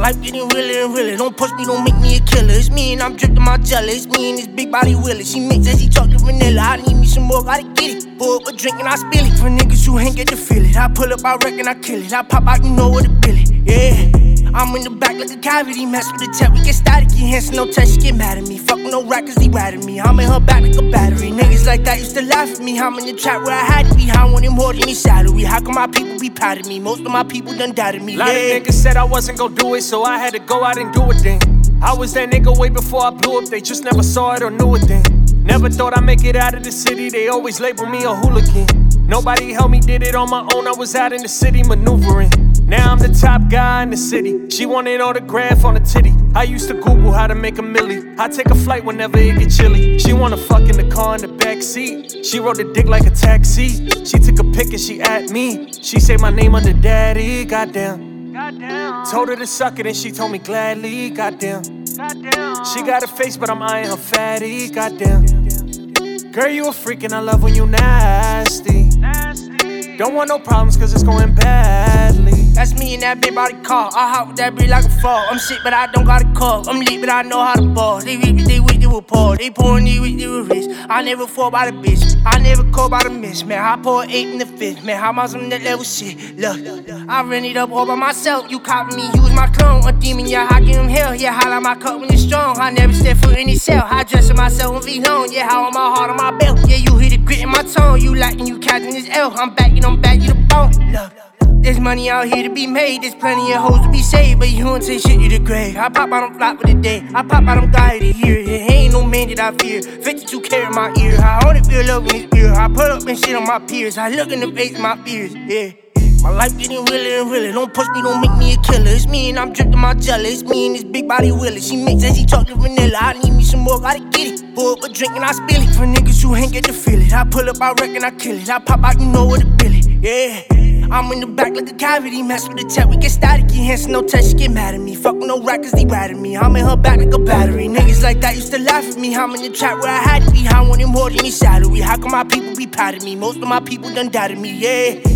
life getting realer and realer. Don't push me, don't make me a killer. It's me and I'm dripping my jelly. It's me and this big body wheeler. She mix as he chocolate vanilla. I need me some more, gotta get it. Pour up a drink and I spill it. For niggas who ain't get to feel it. I pull up, I reckon I kill it. I pop out, you know what to bill it. Yeah. I'm in the back like a cavity, mess with the tech, we get staticky. Hence no test, she get mad at me. Fuck with no rack, cause he ratted me. I'm in her back like a battery. Niggas like that used to laugh at me. I'm in the trap where I had to be. I wanted more than his salary. How come my people be proud of me? Most of my people done doubted me. A lot of niggas said I wasn't gon' do it, so I had to go out and do it then. I was that nigga way before I blew up, they just never saw it or knew it then. Never thought I'd make it out of the city, they always label me a hooligan. Nobody helped me, did it on my own, I was out in the city maneuvering. Now I'm the top guy in the city. She wanted autograph on the titty. I used to Google how to make a milli. I take a flight whenever it get chilly. She wanna fuck in the car in the back seat. She rode the dick like a taxi. She took a pic and she at me. She say my name under daddy, goddamn. Told her to suck it and she told me gladly, goddamn. She got a face but I'm eyeing her fatty, goddamn. Girl, you a freak and I love when you nasty. Don't want no problems cause it's going badly. That's me in that big body car. I hop with that bitch like a frog. I'm sick but I don't got a call. I'm lit but I know how to ball. They weak but they wish they would pour. They pouring, they wish they would rich. I never fall by the bitch. I never call by the miss. Man, I pour 8 in the 5th. Man, how am I on that level shit? Look, I ran it up all by myself. You copy me, use my clone. A demon, yeah, I give him hell. Yeah, holla my cup when it's strong. I never step foot in his cell. I dress in myself and be long. Yeah, how on my heart on my belt. Yeah, you hear the grit in my tone. You lacking, you catching this L. I'm back, you the bone. Look. There's money out here to be made, there's plenty of hoes to be saved, but you don't say shit, you the grave. I pop out on flop for the day, I pop out on guy of the year. It ain't no man that I fear, 52 carry in my ear. I only feel love in his ear, I put up and shit on my peers. I look in the face of my fears, yeah. My life getting realer and realer. Don't push me, don't make me a killer. It's me and I'm dripping my jelly. It's me and this big body wheeler. She mix as he chocolate vanilla. I need me some more, gotta get it. Pour up a drink and I spill it. For niggas who ain't get to feel it. I pull up, I reckon I kill it. I pop out, you know what to bill it, yeah. I'm in the back like a cavity, mess with the tech, we get staticky. Hence no test, she get mad at me. Fuck with no rack, cause they ratted me. I'm in her back like a battery. Niggas like that used to laugh at me. I'm in the trap where I had to be. I wanted more than his salary. How come my people be proud of me? Most of my people done doubted me, yeah.